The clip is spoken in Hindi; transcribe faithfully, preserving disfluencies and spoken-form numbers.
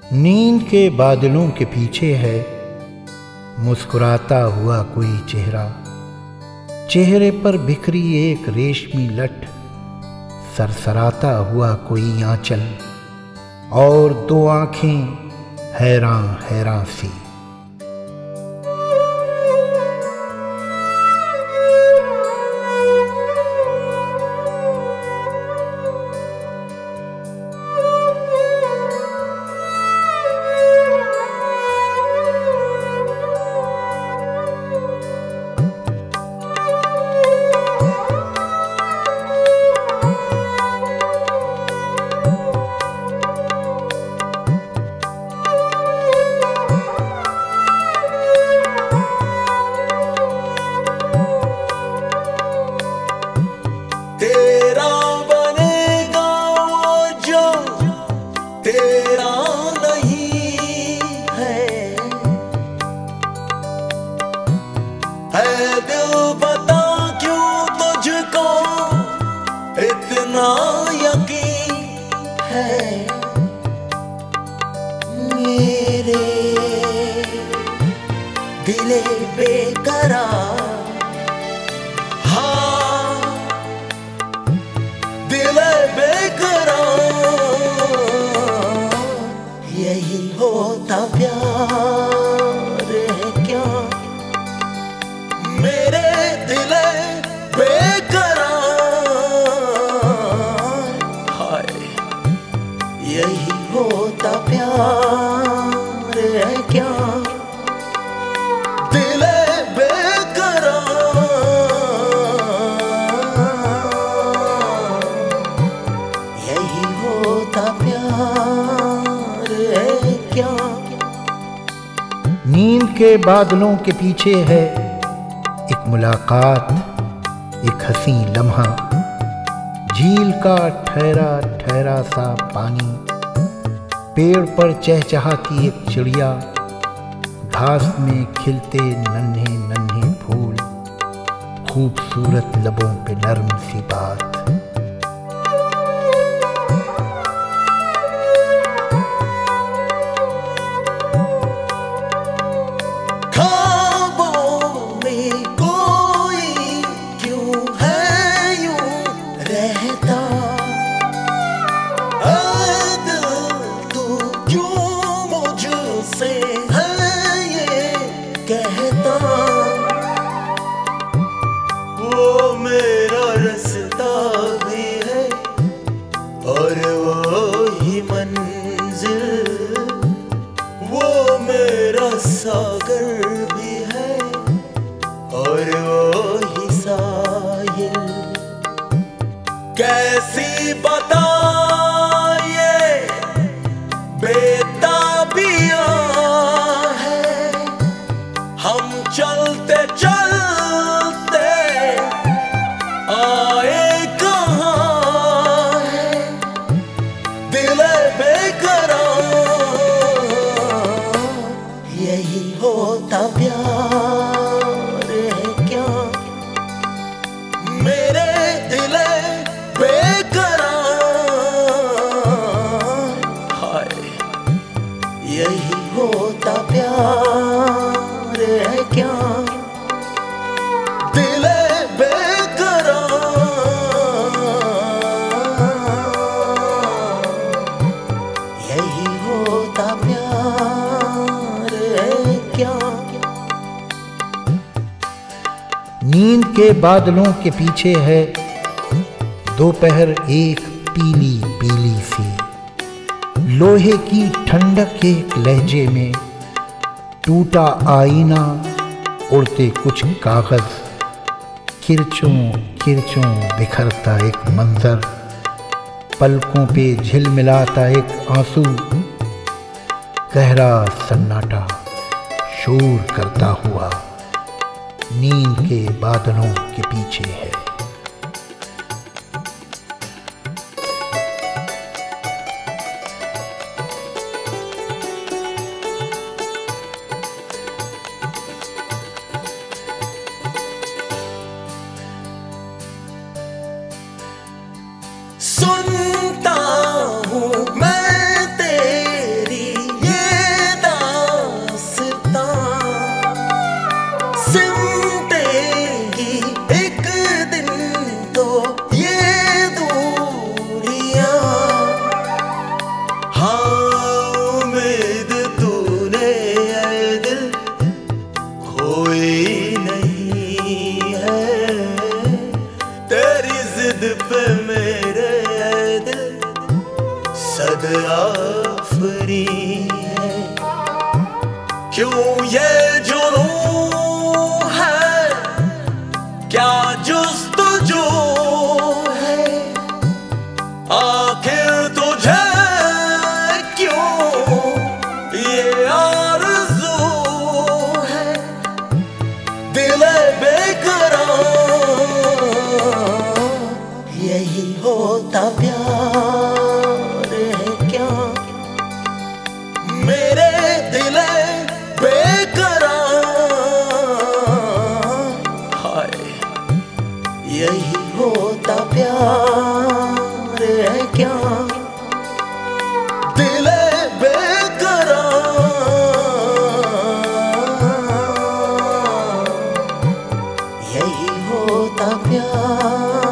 नींद के बादलों के पीछे है मुस्कुराता हुआ कोई चेहरा। चेहरे पर बिखरी एक रेशमी लट, सरसराता हुआ कोई आंचल, और दो आंखें हैरान हैरान सी। तेरा बनेगा वो जो तेरा नहीं है, है दिल बता क्यों तुझको इतना यकीन है। मेरे दिले बेकरार, यही होता प्यार है क्या? मेरे दिले बेकरार, हाय यही होता प्यार है क्या? दिले बेकरार, यही होता प्यार है क्या? नींद के बादलों के पीछे है एक मुलाकात, एक हंसी लम्हा, झील का ठहरा ठहरा सा पानी, पेड़ पर चहचहाती एक चिड़िया, घास में खिलते नन्हे नन्हे फूल, खूबसूरत लबों पे नर्म सी बात। वो मेरा रास्ता भी है और वो ही मंजिल, वो मेरा सागर भी है और वो ही साहिल। कैसी बताइए बेताबियां है, हम चलते चलते आए कहाँ है। दिले बेकरार, यही होता प्यार है क्या? मेरे दिले बेकरार, हाय यही होता प्यार है क्या? दिले बेकरार, यही होता प्यार है क्या? नींद के बादलों के पीछे है दोपहर एक पीली पीली सी, लोहे की ठंडक एक लहजे में, टूटा आईना, उड़ते कुछ कागज, किरचों किरचों बिखरता एक मंजर, पलकों पे झिलमिलाता एक आंसू, गहरा सन्नाटा शोर करता हुआ नींद के बादलों के पीछे है। सुनता हूँ मैं तेरी जिद पे मेरे दिल सदआफरी है। क्यों ये जुनून है, क्या जुस्तजू है, आखिर तुझे क्यों ये आरज़ू है। दिल बेकरार, यही होता प्यार है क्या। मेरे दिल बेकरार, हाय यही होता प्यार है क्या। दिल बेकरार, यही होता प्यार।